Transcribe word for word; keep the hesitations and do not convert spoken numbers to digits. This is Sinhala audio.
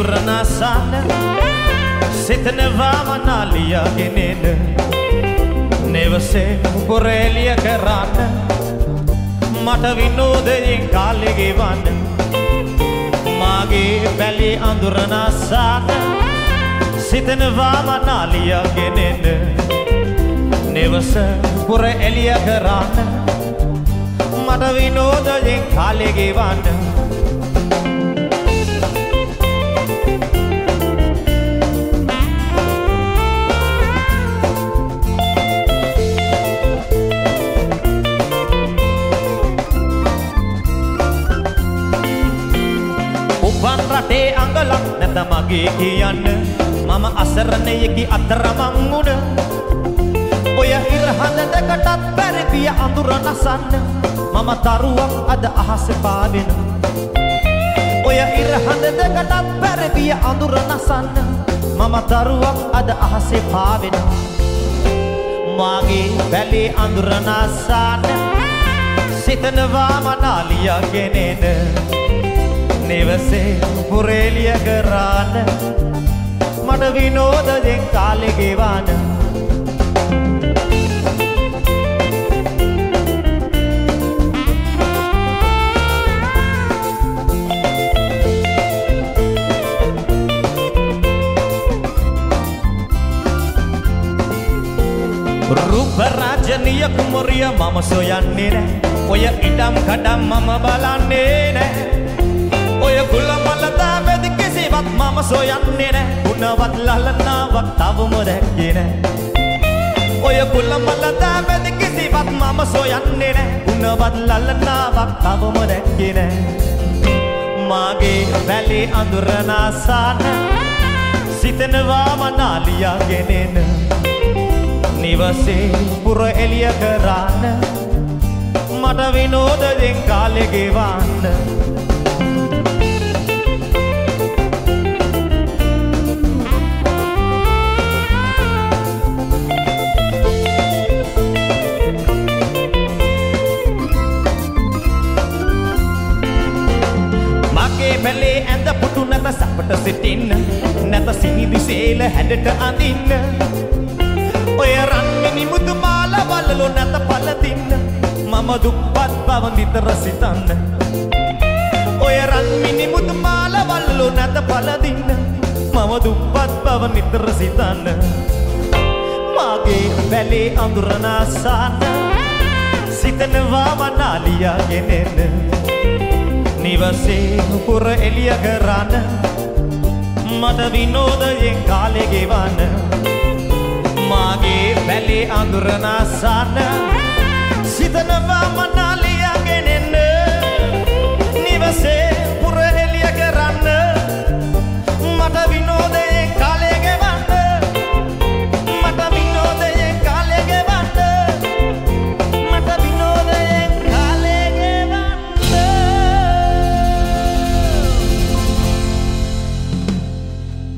අඳුරනසන්න සිතනවා මනාලියා ගෙනෙන නෙවසේ පොරේලිය කරන්න මට විනෝදයෙන් කාලෙ ගෙවන්න මාගේ බැලි අඳුරනසන්න සිතනවා මනාලියා ගෙනෙන නෙවස පොරේලිය කරන්න මට විනෝදයෙන් කාලෙ ගෙවන්න රටේ අඟලක් නැත මගේ කියන්න මම අසරණයෙකි අතරමං උඩ ඔය ඉරහඳකටත් පෙරපිය අඳුර නසන්න මම තරුවක් අද අහස පාවෙන ඔය ඉරහඳකටත් පෙරපිය අඳුර නසන්න මම තරුවක් අද අහසේ පාවෙන මාගේ බැලේ අඳුර නසන්න සිතනවා මනාලියා ගෙනෙන නෙවසේ පුරේලිය කරන්න මට විනෝදයෙන් කාලෙ ගෙවන්න රූප රාජනීය කුමරිය මම සොයන්නේ නෑ ඔය ඉඩම් කඩම් මම බලන්නේ නෑ ඔය කුලමලතා වෙදි කිසිවත් මම සොයන්නේ නෑ ගුණවත් ලලනාවක් තවම දැක්කේ නෑ ඔය කුලමලතා වෙදි කිසිවත් මම සොයන්නේ නෑ ගුණවත් ලලනාවක් තවම දැක්කේ නෑ මාගේ බැලේ අඳුර නසන්න සිතනවා මනාලියා ගෙනෙන නිවසේ පුර එළිය කරන්න මට විනෝදයෙන් කාලෙ ගෙවන්න බැලේ ඇඳ පුටු නැත සපට සිටින්න නැත සිනිදි සේල හැඩට අඳින්න ඔය රන්මිනි මුතු මාල වලලු නැත පළදින්න මම දුප්පත් බව නිතර සිතන්න ඔය රන්මිනි මුතු මාල වලලු නැත පළදින්න මම දුප්පත් බව නිතර සිතන්න මාගේ බැලේ අඳුර නසන්න සිතනවා මනාලියා ගෙනෙන නිවසේ පුර එළිය කරන්න මට විනෝදයෙන් කාලෙ ගෙවන්න මාගේ බැලේ අඳුර නසන්න සිතනවා මන